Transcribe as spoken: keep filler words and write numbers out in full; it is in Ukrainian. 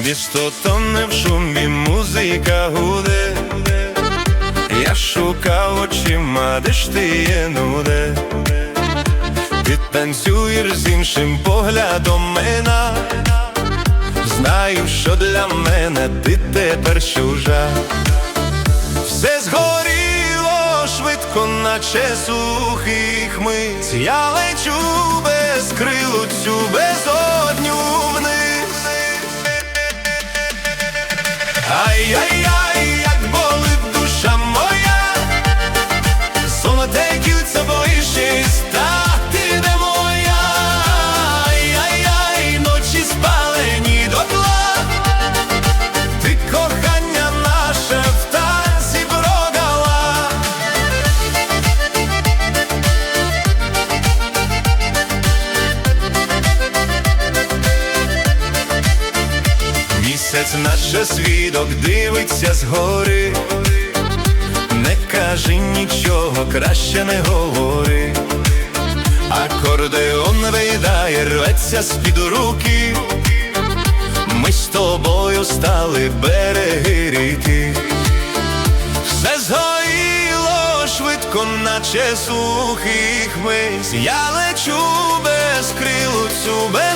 Місто тоне в шумі, музика гуде. Я шукав очима, де ж ти є, нуде. Ти танцюєш з іншим поглядом мене. Знаю, що для мене ти тепер чужа. Все згоріло швидко, наче сухий хмиз. Я лечу без крил у цю безодню вниз. Ай-яй-яй, як болить душа моя. Золоте кільце боїшся стати не моя. Ай-яй-яй, ночі спалені дотла. Ти кохання наше в танці прогала. Місяць наче свідок дивиться згори. Не кажи нічого, краще не говори. Акордеон виїдає, рветься з-під руки. Ми з тобою стали береги ріки. Все згоріло швидко, наче сухий хмиз. Я лечу без крил у цю безодню.